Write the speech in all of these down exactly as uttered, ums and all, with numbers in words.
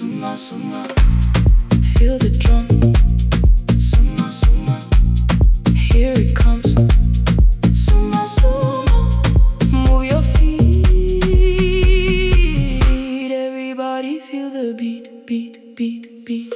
Suma, suma, feel the drum. Suma, suma, here it comes. Suma, suma, move your feet. Everybody feel the beat, beat, beat, beat.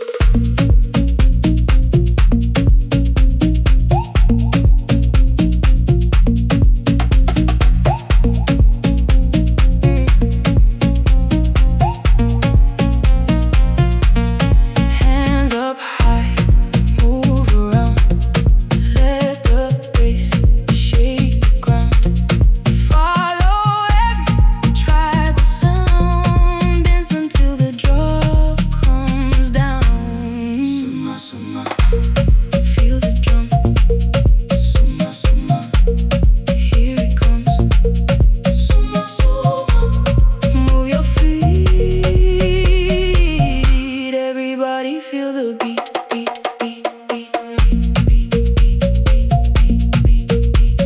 Feel the drum. Suma, suma, here it comes. Suma, suma, move your feet. Everybody feel the beat, beat, beat, beat, beat, beat, beat, beat, beat, beat,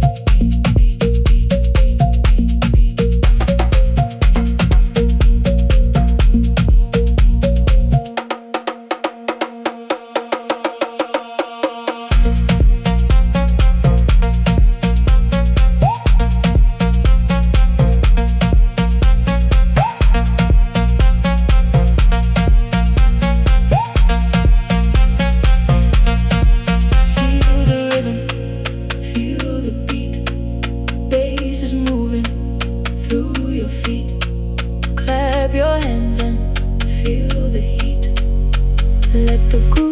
through your feet. Clap your hands and feel the heat. Let the groove